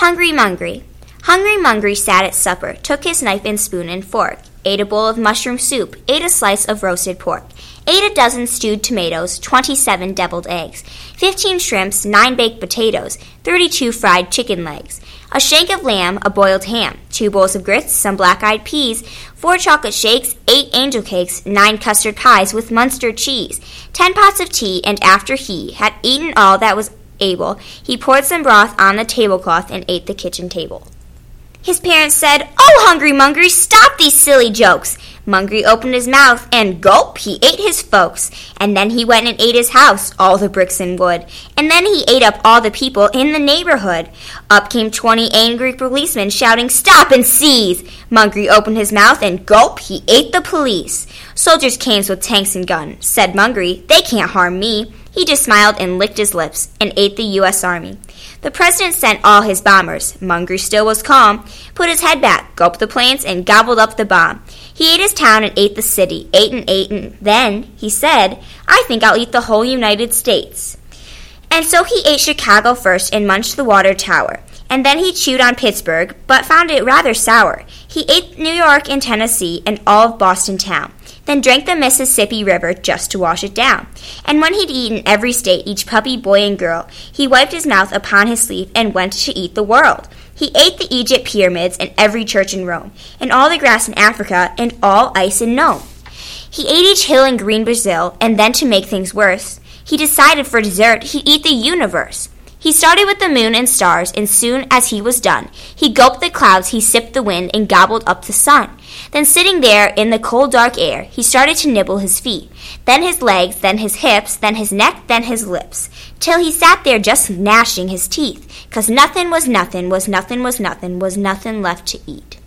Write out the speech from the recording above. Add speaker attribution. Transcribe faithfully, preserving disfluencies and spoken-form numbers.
Speaker 1: Hungry Mungry. Hungry Mungry sat at supper, took his knife and spoon and fork, ate a bowl of mushroom soup, ate a slice of roasted pork, ate a dozen stewed tomatoes, twenty-seven deviled eggs, fifteen shrimps, nine baked potatoes, thirty-two fried chicken legs, a shank of lamb, a boiled ham, two bowls of grits, some black-eyed peas, four chocolate shakes, eight angel cakes, nine custard pies with Munster cheese, ten pots of tea, and after he had eaten all that was able, he poured some broth on the tablecloth and ate the kitchen table. His parents said, "Oh, Hungry Mungry, stop these silly jokes." Mungry opened his mouth, and gulp, he ate his folks. And then he went and ate his house, all the bricks and wood. And then he ate up all the people in the neighborhood. Up came twenty angry policemen, shouting, "Stop and seize!" Mungry opened his mouth, and gulp, he ate the police. Soldiers came with tanks and guns. Said Mungry, "They can't harm me." He just smiled and licked his lips, and ate the U S Army. The president sent all his bombers. Mungry still was calm, put his head back, gulped the planes, and gobbled up the bomb. He ate his town and ate the city, ate and ate, and then he said, "I think I'll eat the whole United States." And so he ate Chicago first and munched the water tower. And then he chewed on Pittsburgh, but found it rather sour. He ate New York and Tennessee and all of Boston town, then drank the Mississippi River just to wash it down. And when he'd eaten every state, each puppy, boy, and girl, he wiped his mouth upon his sleeve and went to eat the world. He ate the Egypt pyramids and every church in Rome, and all the grass in Africa and all ice in Nome. He ate each hill in green Brazil, and then to make things worse, he decided for dessert he'd eat the universe. He started with the moon and stars, and soon as he was done, he gulped the clouds, he sipped the wind, and gobbled up the sun. Then sitting there in the cold, dark air, he started to nibble his feet, then his legs, then his hips, then his neck, then his lips, till he sat there just gnashing his teeth, 'cause nothing was nothing, was nothing was nothing, was nothing left to eat.